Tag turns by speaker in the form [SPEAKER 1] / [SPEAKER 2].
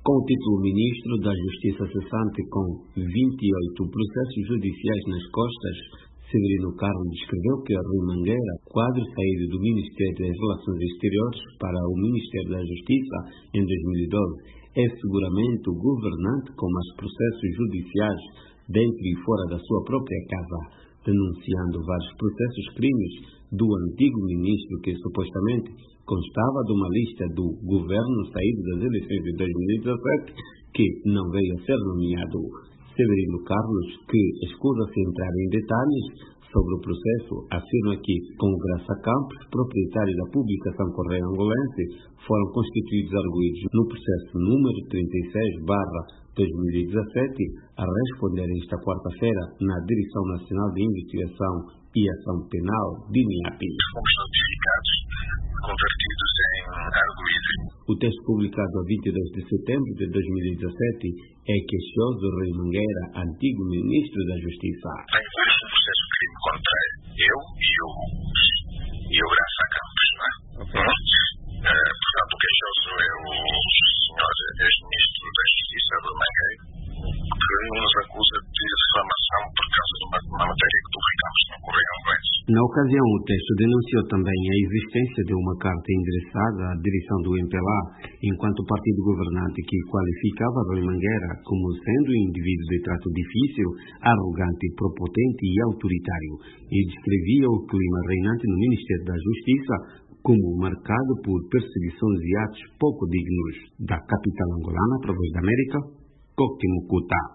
[SPEAKER 1] Com o título Ministro da Justiça cessante com 28 processos judiciais nas costas, Severino Carlos descreveu que Rui Mangueira, quadro saído do Ministério das Relações Exteriores para o Ministério da Justiça em 2012, é seguramente o governante com mais processos judiciais dentro e fora da sua própria casa, denunciando vários processos crimes do antigo ministro que supostamente constava de uma lista do governo saído das eleições de 2017 que não veio a ser nomeado. Severino Carlos, que escusa-se entrar em detalhes sobre o processo, afirma que, com Graça Campos, proprietário da publicação Correio Angolense, foram constituídos arguidos no processo número 36/2017, a responder esta quarta-feira na Direção Nacional de Investigação e Ação Penal, DINIAPI.
[SPEAKER 2] Fomos notificados, convertidos em arguidos.
[SPEAKER 1] O texto publicado a 22 de setembro de 2017 é queixoso de Rui Mangueira, antigo ministro da Justiça.
[SPEAKER 2] Tem vários processos de crime contra eu e o Graça Campos, não é? Portanto, o queixoso é o senhor ex-ministro da Justiça, Rui Mangueira, que nos acusa de difamação por causa de uma matéria que publicamos no Correio Angolense.
[SPEAKER 1] Na ocasião, o texto denunciou também a existência de uma carta endereçada à direção do MPLA, enquanto partido governante, que qualificava Rui Mangueira como sendo um indivíduo de trato difícil, arrogante, prepotente e autoritário, e descrevia o clima reinante no Ministério da Justiça como marcado por perseguições e atos pouco dignos. Da capital angolana, para a Voz da América, Coctemucuta.